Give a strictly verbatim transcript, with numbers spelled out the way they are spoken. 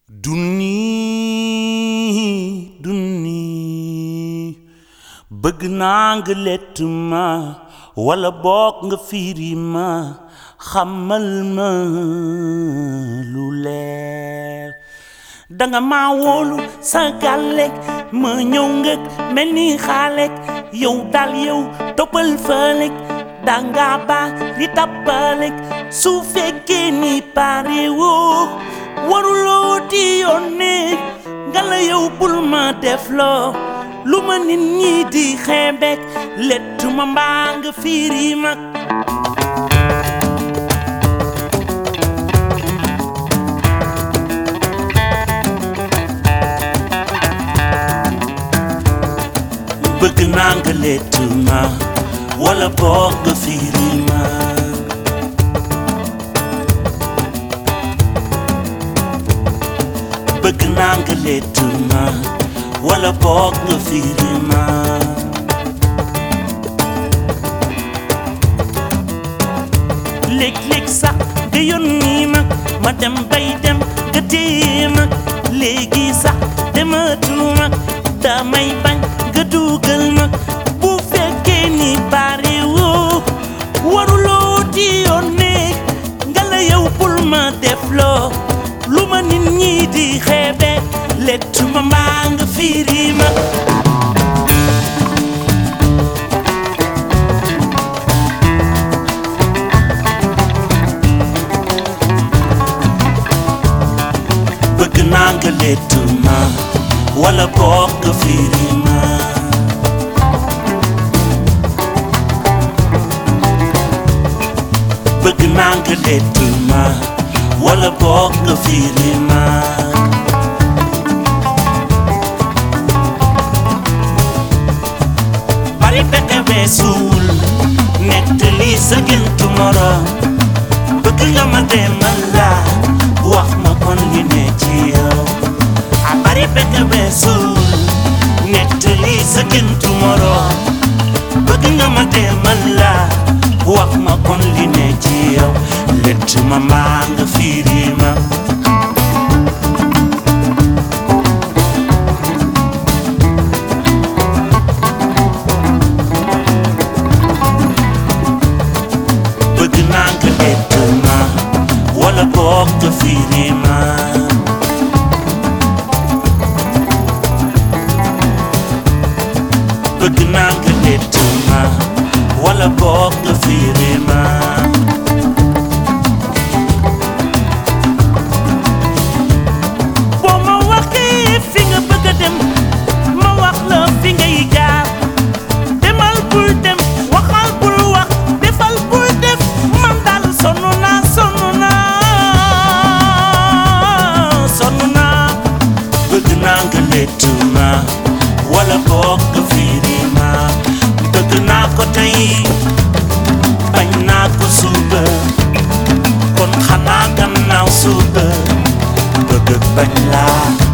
Duni duni bëgg naa nga lett ma wala bokk nga firi ma xamal ma lu leer danga ma wóolu sa gàllek ma ñëw ngëk mel ni xaalek yow dal yow toppal fëlek danga ba li tappalek su fekkee ni pare woo waruloo di yónnee nga la yow bul ma def loo lu ma nit ñi di xeebek lettu ma mbaa nga firi ma bëgg naa nga lettu ma wala boog nga firi ma bëgg naa nga lettu ma wala boog nga firi ma léeg-léeg sax nga yónni ma ma dem bay dem nga téye ma léegi sax dematuma damay bañ nga dugal ma bu fekkee ni pare woo waruloo di yónnee nga la yow bul ma def loo lu ma nit ñi di xeebe lettu ma mbaa nga firi ma bëgg naa nga lettu ma wala boog nga firi ma bëgg naa nga lettu ma wala boog nga firi ma bari pexe weesuwul nettali sa géntu moroom bëgg nga ma demal la wax ma kon li ne ci yow a bari pexe weesuwul nettali sa géntu moroom bëgg nga ma demal la wax ma kon li ne ci yow lett ma mbaa nga firi ma bëgg naa nga lett ma wala boog nga firi ma bëgg naa nga lett ma wala boog nga firi ma boo ma waxee fi nga bëgg a dem ma wax la fi ngay jaar demal bul dem waxal bul wax defal bul def man daal sonn naa sonn naa sonn naa bëgg naa nga lettu ma wala boog nga firi ma bëgg naa ko tey bañ naa ko suba kon xanaa gannaaw suba bëgg bañ laa